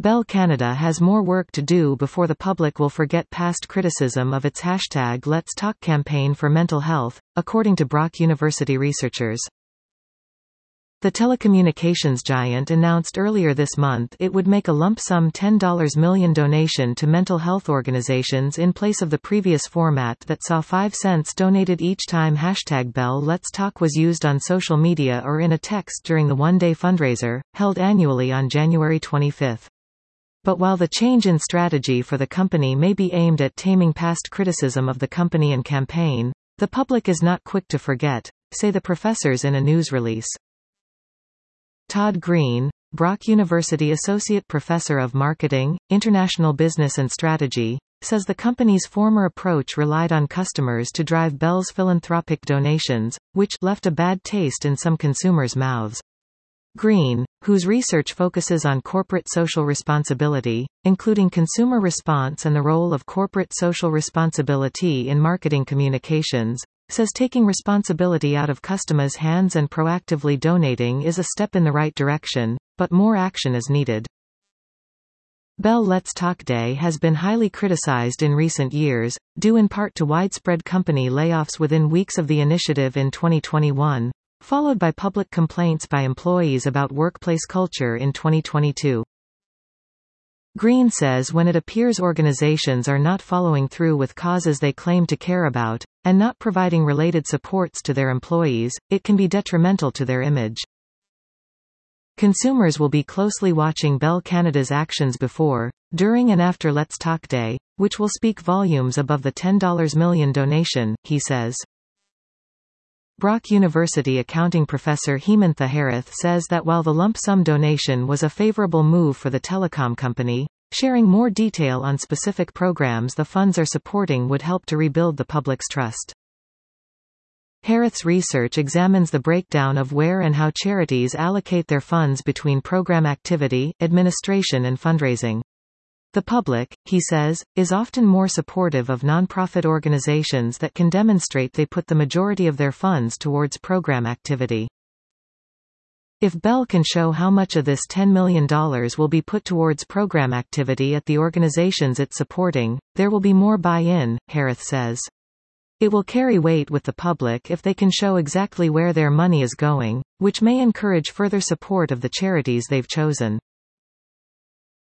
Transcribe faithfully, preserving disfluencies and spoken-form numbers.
Bell Canada has more work to do before the public will forget past criticism of its hashtag Let's Talk campaign for mental health, according to Brock University researchers. The telecommunications giant announced earlier this month it would make a lump sum ten million dollars donation to mental health organizations in place of the previous format that saw five cents donated each time hashtag Bell Let's Talk was used on social media or in a text during the one-day fundraiser, held annually on January twenty-fifth. But while the change in strategy for the company may be aimed at taming past criticism of the company and campaign, the public is not quick to forget, say the professors in a news release. Todd Green, Brock University Associate Professor of Marketing, International Business and Strategy, says the company's former approach relied on customers to drive Bell's philanthropic donations, which left a bad taste in some consumers' mouths. Green, whose research focuses on corporate social responsibility, including consumer response and the role of corporate social responsibility in marketing communications, says taking responsibility out of customers' hands and proactively donating is a step in the right direction, but more action is needed. Bell Let's Talk Day has been highly criticized in recent years, due in part to widespread company layoffs within weeks of the initiative in twenty twenty-one, followed by public complaints by employees about workplace culture in twenty twenty-two. Green says when it appears organizations are not following through with causes they claim to care about, and not providing related supports to their employees, it can be detrimental to their image. Consumers will be closely watching Bell Canada's actions before, during and after Let's Talk Day, which will speak volumes above the ten million dollars donation, he says. Brock University accounting professor Hemantha Herath says that while the lump sum donation was a favorable move for the telecom company, sharing more detail on specific programs the funds are supporting would help to rebuild the public's trust. Herath's research examines the breakdown of where and how charities allocate their funds between program activity, administration and fundraising. The public, he says, is often more supportive of nonprofit organizations that can demonstrate they put the majority of their funds towards program activity. If Bell can show how much of this ten million dollars will be put towards program activity at the organizations it's supporting, there will be more buy-in, Herath says. It will carry weight with the public if they can show exactly where their money is going, which may encourage further support of the charities they've chosen.